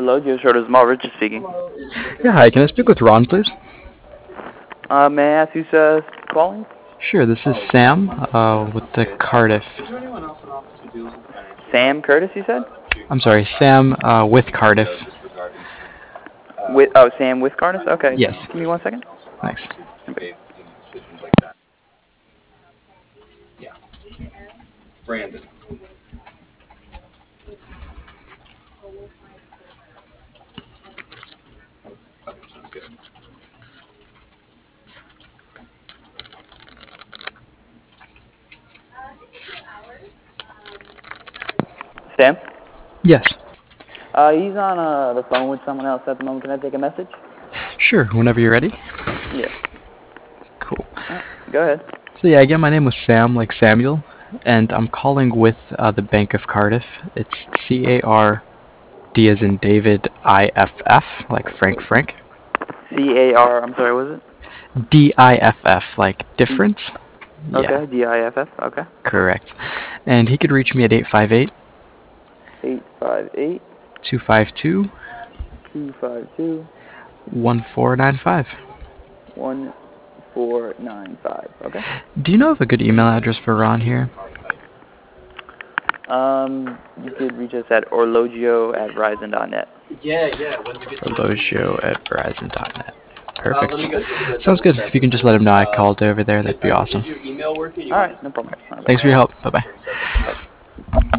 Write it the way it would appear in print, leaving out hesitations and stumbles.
Hello, Joe Schroeder's Mall. Richard speaking. Yeah, hi. Can I speak with Ron, please? May I ask who's calling? Sure, this is Sam with the Cardiff. Sam Curtis, you said? I'm sorry, Sam with Cardiff. Sam with Curtis? Okay. Yes. Give me 1 second. Thanks. Okay. Brandon. Sounds good. Sam? Yes. He's on the phone with someone else at the moment. Can I take a message? Sure, whenever you're ready. Yeah. Cool. Go ahead. So yeah, again, my name was Sam, like Samuel, and I'm calling with the Bank of Cardiff. It's C-A-R-D as in David, I-F-F, like Frank. C-A-R, I'm sorry, was it? D-I-F-F, like difference. Okay, D-I-F-F, okay. Correct. And he could reach me at 858 858 252 252 1495. 1495, okay. Do you know of a good email address for Ron here? You could reach us at orlogio@verizon.net. Orlogio@verizon.net. Perfect. Sounds good. If you can just let him know I called over there, that'd be awesome. All right, no problem. Thanks for your help. Bye-bye. Bye.